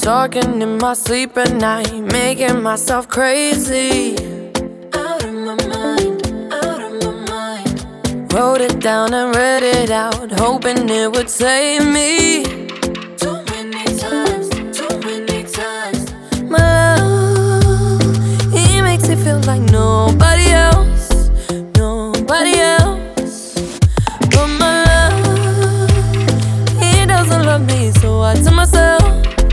Talking in my sleep at night, making myself crazy. Out of my mind, out of my mind. Wrote it down and read it out, hoping it would save me. Too many times, too many times. My love, he makes me feel like nobody else, nobody else. But my love, he doesn't love me, so I tell myself,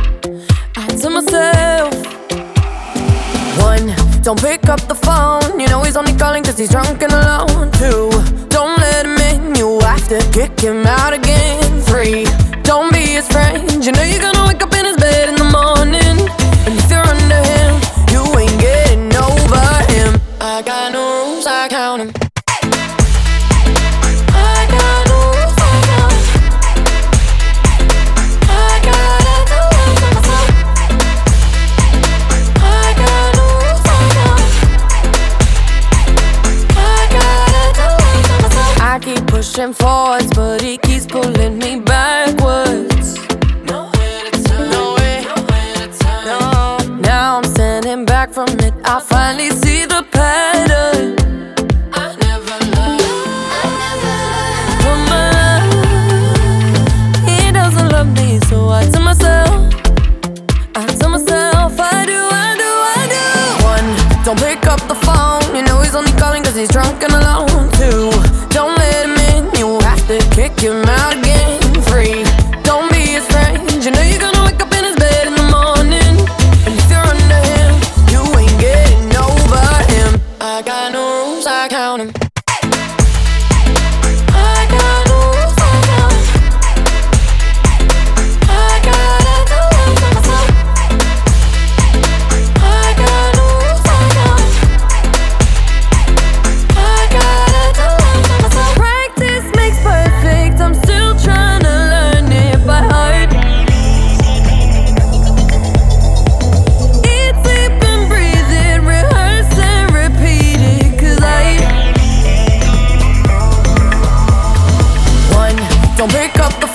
one, don't pick up the phone, you know he's only calling cause he's drunk and alone. Two, don't let him in, you have to kick him out again. Three, don't be his friend, you know you're gonna wake up in his bed in the morning. And if you're under him, you ain't getting over him. I got no rules, I count him. Pushing forwards, but he keeps pulling me backwards. Nowhere to turn, nowhere to turn. No. Now I'm standing back from it, I finally see the pattern. I never loved, but my love, he doesn't love me, so I tell myself, I do. One, don't pick up the phone, you know he's only calling cause he's drunk and alone. Two, don't let him in, you have to kick him out again. Three, don't be his friend, you know you're gonna wake up in his bed in the morning. And if you're under him, you ain't getting over him. I got no rules, I count him. Don't pick up the